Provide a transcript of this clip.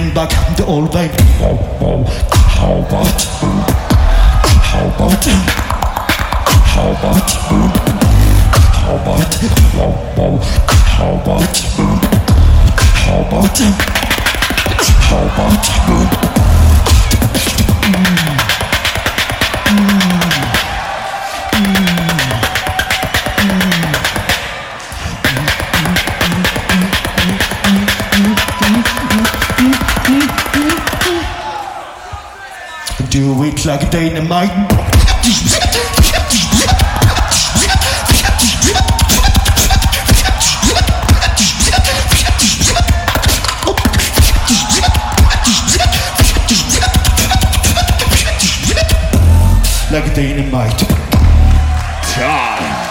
bring back the old vibe. How about? How about? How about? How about? How about? How about? How about? Do it like dynamite. Like dynamite.